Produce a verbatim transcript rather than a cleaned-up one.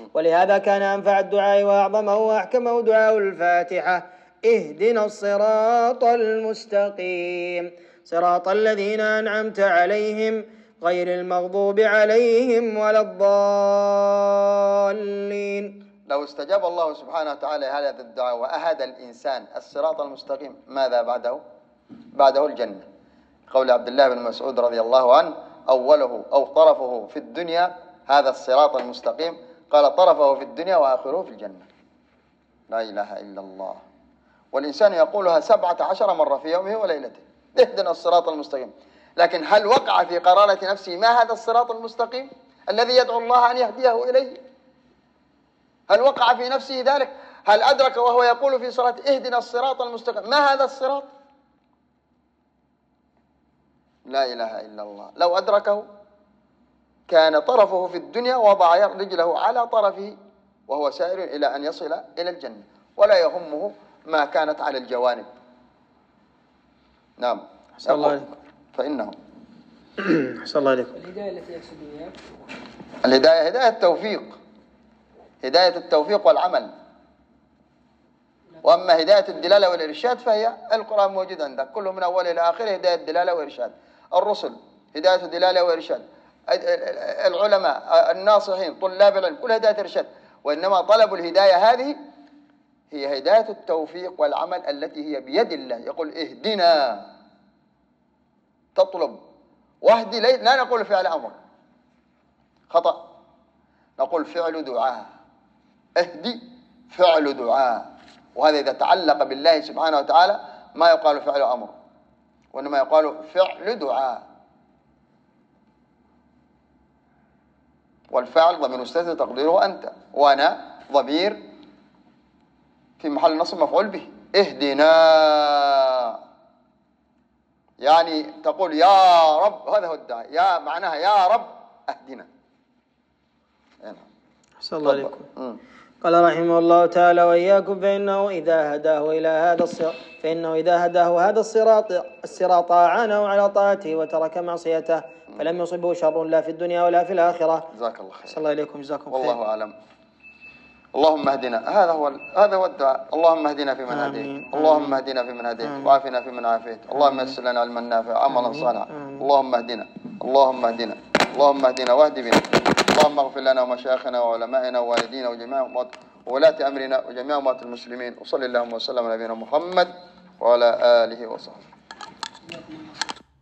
ولهذا كان أنفع الدعاء وأعظمه وأحكمه دعاء الفاتحة: اهدنا الصراط المستقيم صراط الذين أنعمت عليهم غير المغضوب عليهم ولا الضالين. لو استجاب الله سبحانه وتعالى هذا الدعاء وأهدى الإنسان الصراط المستقيم، ماذا بعده؟ بعده الجنة. قول عبد الله بن مسعود رضي الله عنه: أوله أو طرفه في الدنيا هذا الصراط المستقيم، قال: طرفه في الدنيا وآخره في الجنة. لا إله إلا الله. والإنسان يقولها سبعة عشر مرة في يومه وليلته: اهدنا الصراط المستقيم. لكن هل وقع في قرارة نفسه ما هذا الصراط المستقيم الذي يدعو الله أن يهديه إليه؟ هل وقع في نفسه ذلك؟ هل أدرك وهو يقول في صلاة اهدنا الصراط المستقيم ما هذا الصراط؟ لا إله إلا الله. لو أدركه كان طرفه في الدنيا وضع رجله على طرفه وهو سائر إلى أن يصل إلى الجنة، ولا يهمه ما كانت على الجوانب. نعم. أحسن الله عليكم. فإنه أحسن الله عليكم. الهداية التي يقصد بها الهداية هداية التوفيق، هداية التوفيق والعمل. وأما هداية الدلالة والإرشاد فهي القرآن موجود عندك كله من أوله إلى آخره هداية دلالة وإرشاد. الرسل هداية دلالة وإرشاد، العلماء الناصحين طلاب العلم كل هداية إرشاد. وإنما طلب الهداية هذه هي هداية التوفيق والعمل التي هي بيد الله. يقول اهدنا، تطلب واهدي، لا نقول فعل أمر، خطأ، نقول فعل دعاء. اهدي فعل دعاء، وهذا إذا تعلق بالله سبحانه وتعالى ما يقال فعل أمر، وإنما يقال فعل دعاء. والفعل ضمير مستتر تقديره أنت، وأنا ضمير في محل نصب مفعول به. اهدنا يعني تقول يا رب، هذا هو الدعاء، يا معناها يا رب اهدنا. أحسن الله عليكم. قال رحمه الله تعالى: وإياكم فإنه إذا هداه إلى هذا الصراط فإنه إذا هداه هذا الصراط الصراط أعانه على طاعته وترك معصيته فلم يصبه شر لا في الدنيا ولا في الآخرة. جزاك الله خير. أحسن الله عليكم. جزاكم خير. والله أعلم. اللهم اهدنا، هذا هو هذا هو الدعاء. اللهم اهدنا فيمن هديت، اللهم اهدنا فيمن هديت، وعافنا فيمن عافيت، اللهم يسر لنا علما نافعا عملا صالحا. اللهم اهدنا، اللهم اهدنا، اللهم اهدنا واهد بنا. اللهم اغفر لنا ومشايخنا وعلمائنا ووالدينا وجميع وولاة أمرنا وجميع أموات المسلمين. وصلى اللهم وسلم على نبينا محمد وعلى آله وصحبه.